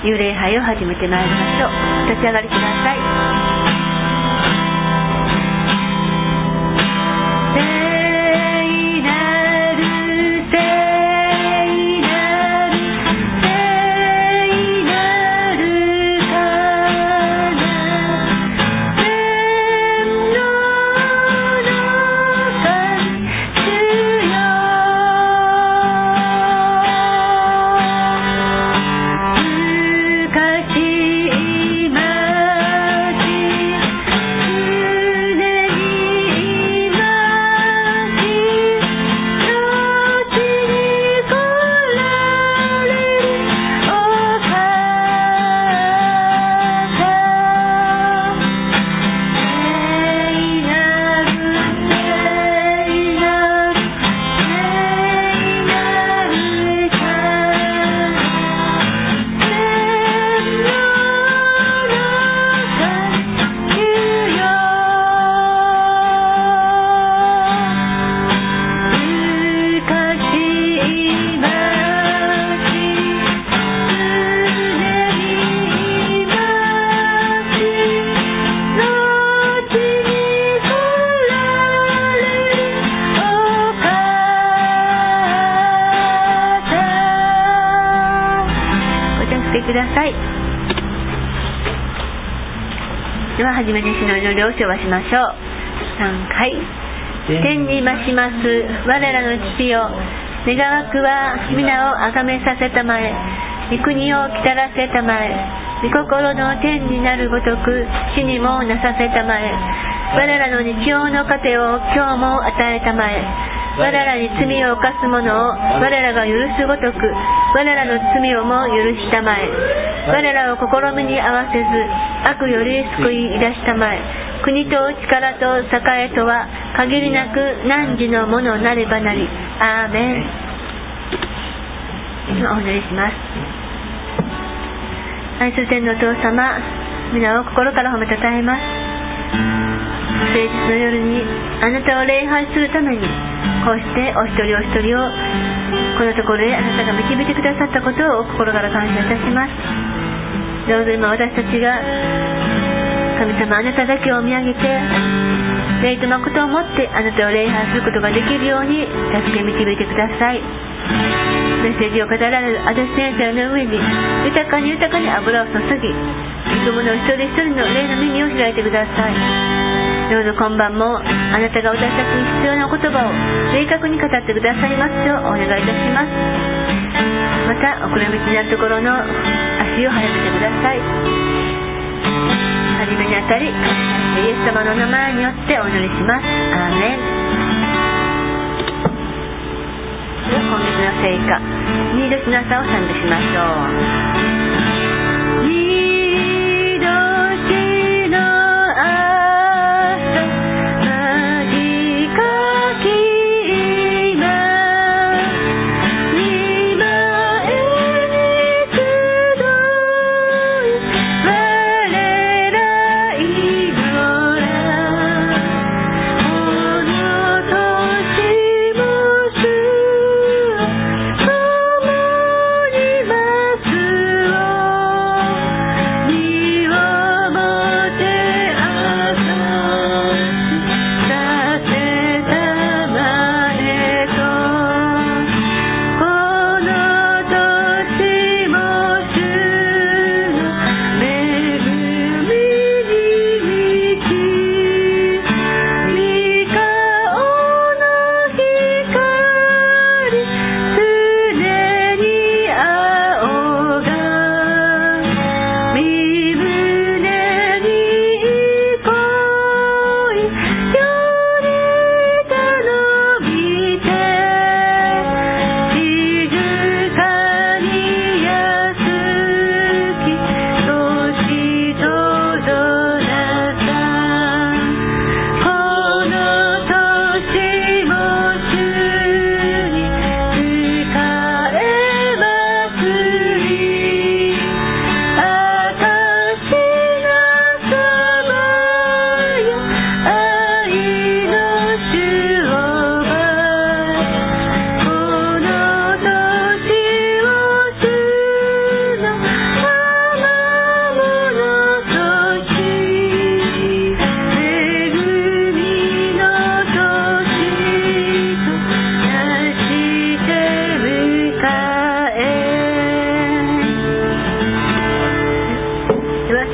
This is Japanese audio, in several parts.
幽霊杯を始めてまいりましょう。立ち上がりください。ください。では初めに主の祈りを唱和しましょう。3回。天に増します我らの父よ、願わくは皆をあがめさせたまえ、御国を来たらせたまえ、御心の天になるごとく地にもなさせたまえ、我らの日曜の糧を今日も与えたまえ、我らに罪を犯す者を我らが許すごとく我らの罪をも許したまえ、我らを試みに合わせず悪より救い出したまえ、国と力と栄とは限りなく汝のものなればなり。アーメン。お祈りします。愛する天のお父様、皆を心から褒めたたえます。聖日の夜にあなたを礼拝するためにこうしてお一人お一人をこのところへあなたが導いてくださったことを心から感謝いたします。どうぞ今私たちが神様あなただけを見上げて霊と誠をもってあなたを礼拝することができるように助け導いてください。メッセージを語られるアドス先生の上に豊かに油を注ぎ、聞く者一人一人の霊の耳を開いてください。どうぞ今晩もあなたが私たちに必要な言葉を正確に語ってくださいますようお願いいたします。また遅れ道になるところの足を早めてください。初めにあたりイエス様の名前によってお祈りします。アーメン。では今月の聖歌新年の朝を賛美しましょう。新年の共にますわ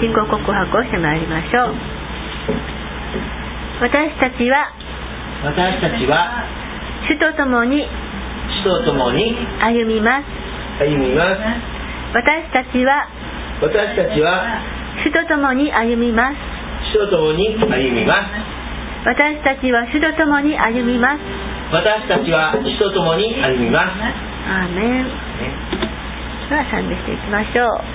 信仰告白をしてまいりましょう。私たちは主と共に歩みます。私たちは主と共に歩みます。私たちは主と共に歩みます。アーメン。では賛美していきましょう。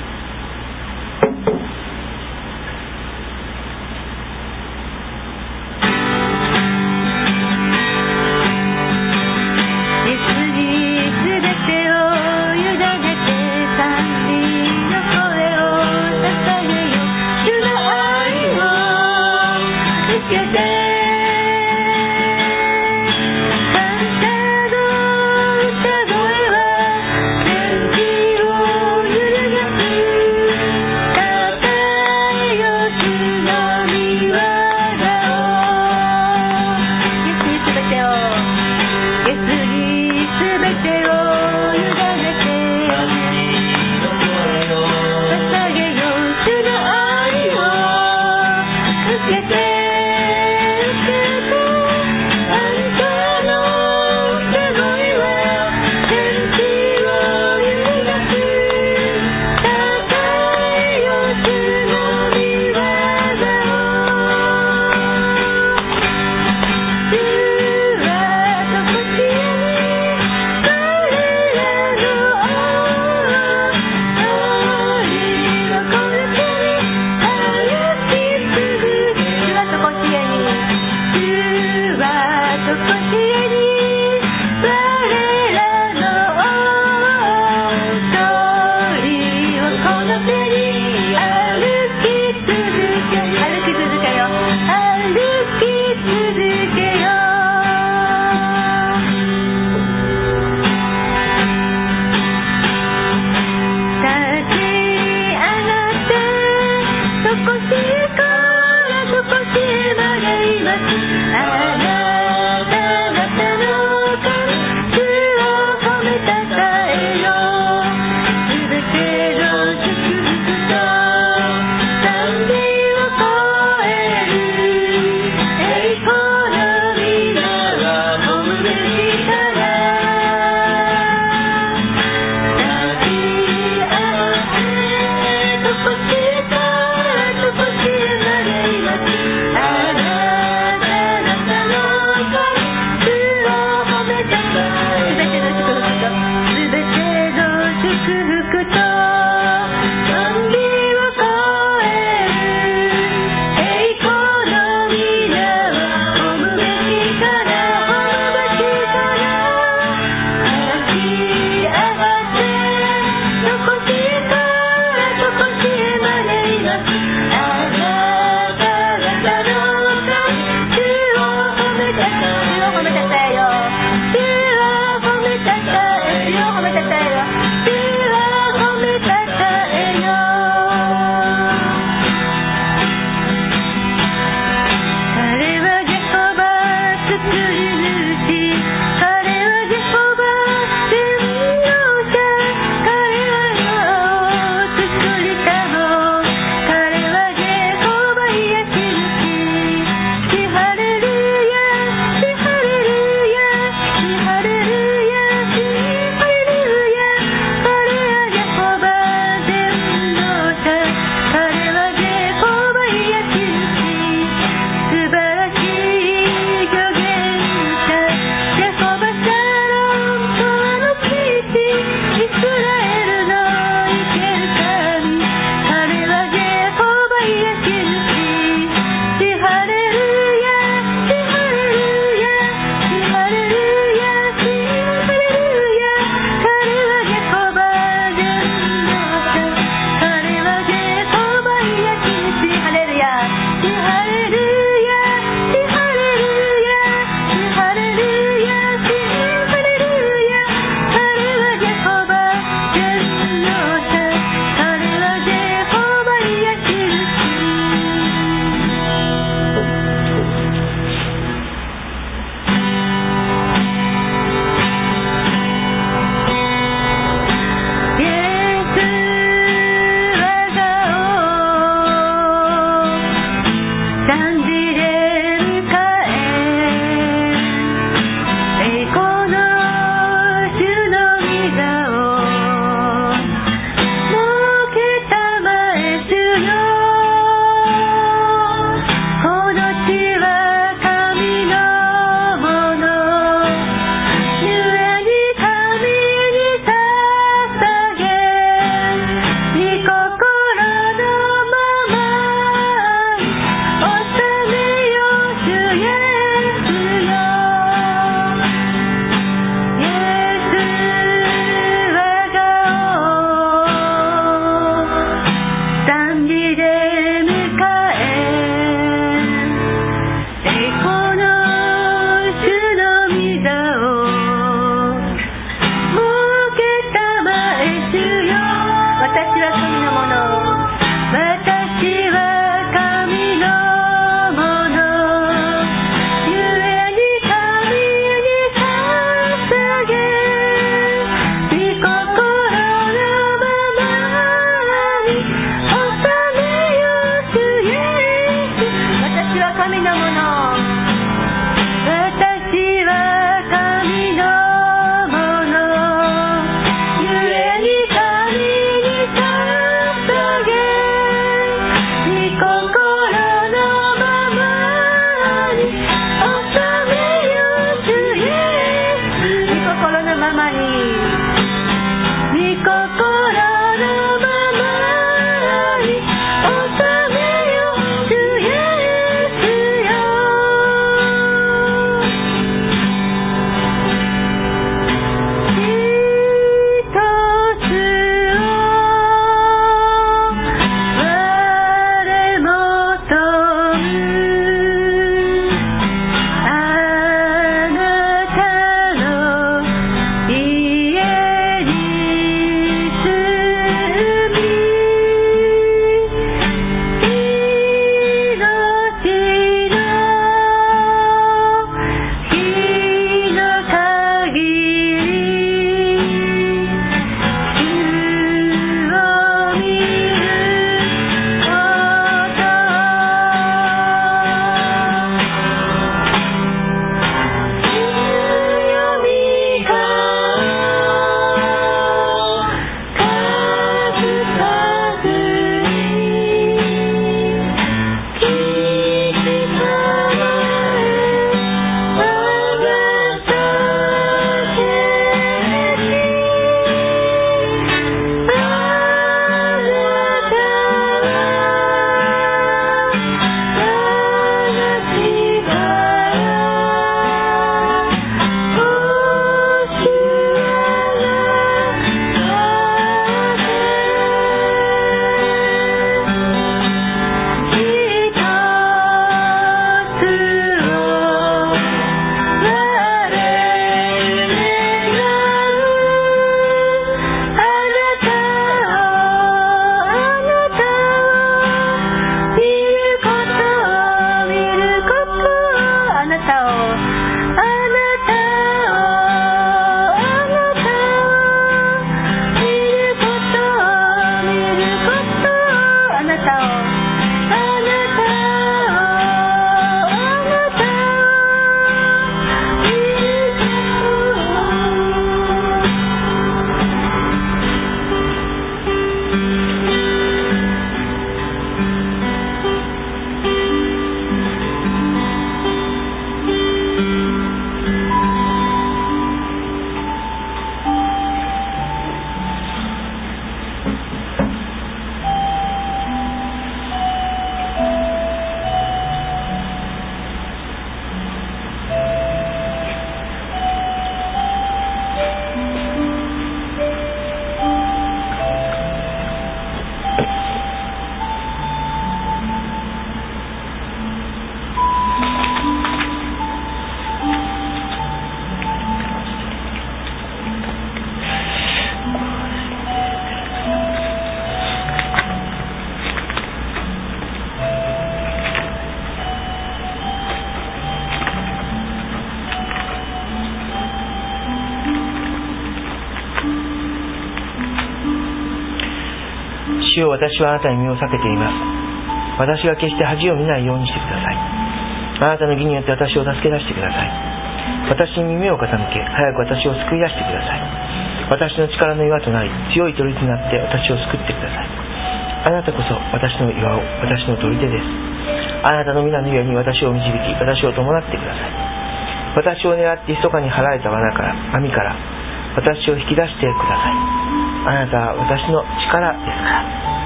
私はあなたに身を避けています。私が決して恥を見ないようにしてください。あなたの義によって私を助け出してください。私に耳を傾け、早く私を救い出してください。私の力の岩となり、強い砦となって私を救ってください。あなたこそ私の岩を、私の砦です。あなたの皆のゆえに私を導き、私を伴ってください。私を狙って密かに張られた罠から、網から私を引き出してください。あなたは私の力ですから。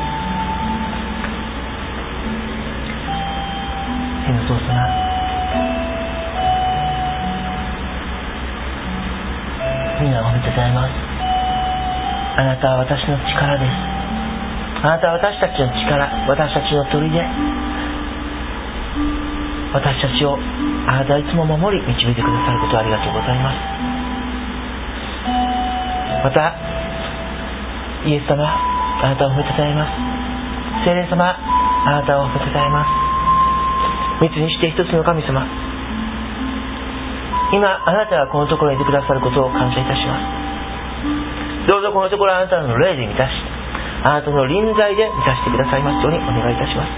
天のお父様、皆を褒めてたえます。あなたは私の力です。あなたは私たちの力、私たちの砦。私たちをあなたはいつも守り導いてくださることをありがとうございます。またイエス様、あなたを褒めたたえます。聖霊様、あなたを褒めたたえます。密にして一つの神様、今あなたがこのところにいてくださることを感謝いたします。どうぞこのところあなたの霊で満たし、あなたの臨在で満たしてくださいますようにお願いいたします。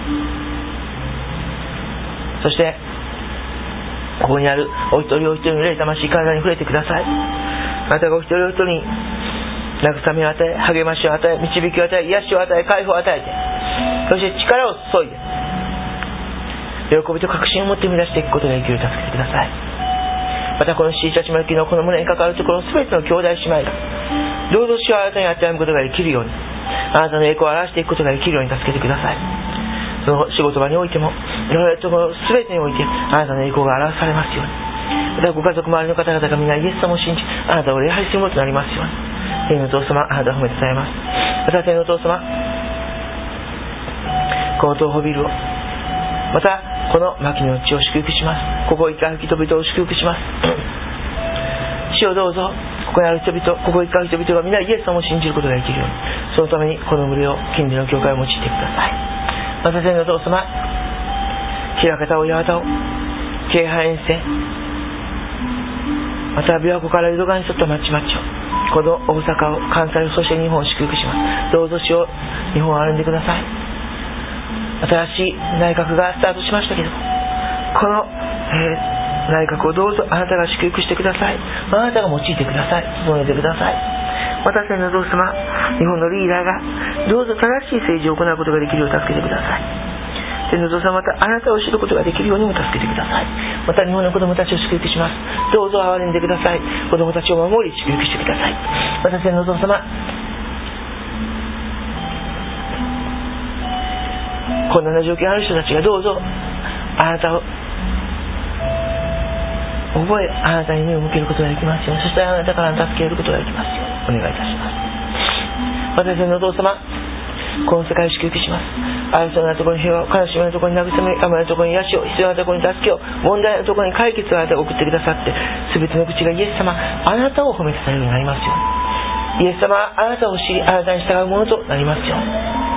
そしてここにあるお一人お一人の霊魂体に触れてください。あなたがお一人お一人に慰めを与え、励ましを与え、導きを与え、癒しを与え、解放を与えて、そして力を注いで喜びと確信を持って生み出していくことができるよう助けてください。またこのCチャチマルキのこの胸に関わるところの全ての兄弟姉妹がどうぞ主をあなたに当てはめることができるように、あなたの栄光を表していくことができるように助けてください。その仕事場においてもいろいろなところ全てにおいてあなたの栄光が表されますように、またご家族周りの方々が皆イエス様を信じあなたを礼拝するものとなりますように、天のお父様、あなたを褒めてたえます。また天のお父様、この東方ビルを、またこの牧の地を祝福します。ここに行かれる人々を祝福します。主をどうぞここにある人々、ここに行かれる人々が皆イエス様を信じることができるように、そのためにこの群れを近隣の教会を用いてください。また天のお父様、平方を八幡を京阪沿線、また琵琶湖から江戸川に沿った町々を、この大阪を、関西を、そして日本を祝福します。どうぞ主を日本を歩んでください。新しい内閣がスタートしましたけど、この、内閣をどうぞあなたが祝福してください。あなたが用いてください。整えてください。また天のお父様、日本のリーダーがどうぞ正しい政治を行うことができるよう助けてください。天のお父様、またあなたを知ることができるようにも助けてください。また日本の子供たちを祝福します。どうぞ憐れんでください。子供たちを守り祝福してください。また天のお父様、困難な状況にある人たちがどうぞあなたを覚え、あなたに目を向けることができますように、そしてあなたから助けることができますようにお願いいたします。私のお父様、この世界を祝福します。愛想なところに平和を、悲しみのところに慰め、甘いところに癒しを、必要なところに助けを、問題のところに解決をあなたが送ってくださって、全ての口がイエス様、あなたを褒めてされるようになりますように、イエス様、あなたを知り、あなたに従うものとなりますように、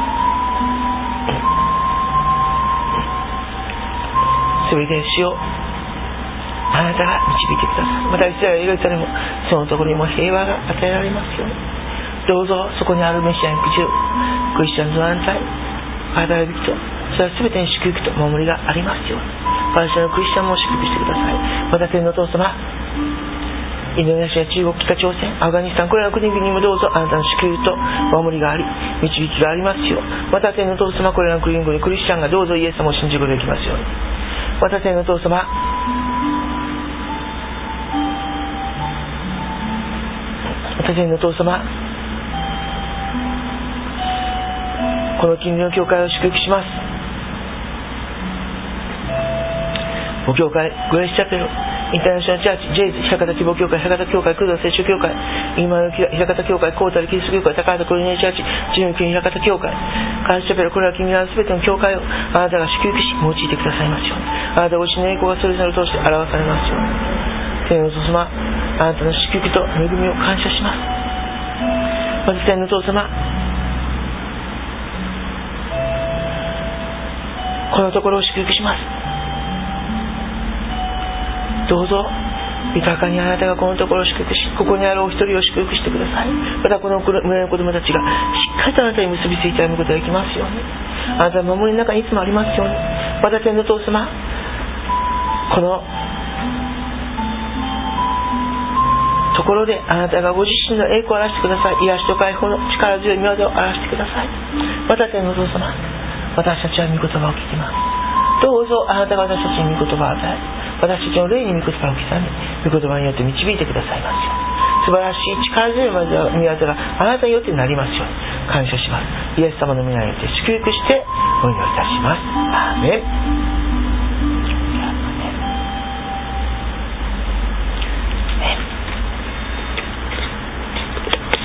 全て主をあなたが導いてください。またイスラエル、エルサレム、そのところにも平和が与えられますように、どうぞそこにあるメシアニック中、クリスチャンズの安泰、働く人、それは全てに祝福と守りがありますように、パレスチナのクリスチャンも祝福してください。また天のお父様、インドネシア、中国、北朝鮮、アフガニスタン、これらの国々にもどうぞあなたの祝福と守りがあり、導きがありますよう、また天のお父様、これらの国々にクリスチャンがどうぞイエス様を信じることができますように、また天のお父様、天のお父様、この近隣の教会を祝福します。母教会、グレースチャペル、インターナショナルチャーチ、ジェイズ、平方希望教会、平方教会、空洞聖書教会、今の平方教会、コータルキリスト教会、高畑コリネーチャーチ、自由の国平方教会、カースチャペル、これら君らの全ての教会をあなたが祝福し用いてくださいますように、あなたご自身の栄光がそれぞれを通して表されますように、天のお父様、あなたの祝福と恵みを感謝します。まず天のお父様、このところを祝福します。どうぞ豊かにあなたがこのところを祝福し、ここにあるお一人を祝福してください。またこの村の子供たちがしっかりとあなたに結びついて歩むことができますように、あなたの守りの中にいつもありますように。また天の父様、このところであなたがご自身の栄光を表してください。癒しと解放の力強い御業を表してください。また天の父様、私たちは御言葉を聞きます。どうぞあなたが私たちに御言葉を与え、私たちの霊に御言葉を刻み、御言葉によって導いてくださいますように。素晴らしい力強い御業があなたによってなりますように感謝します。イエス様の皆によって祝福してお祈り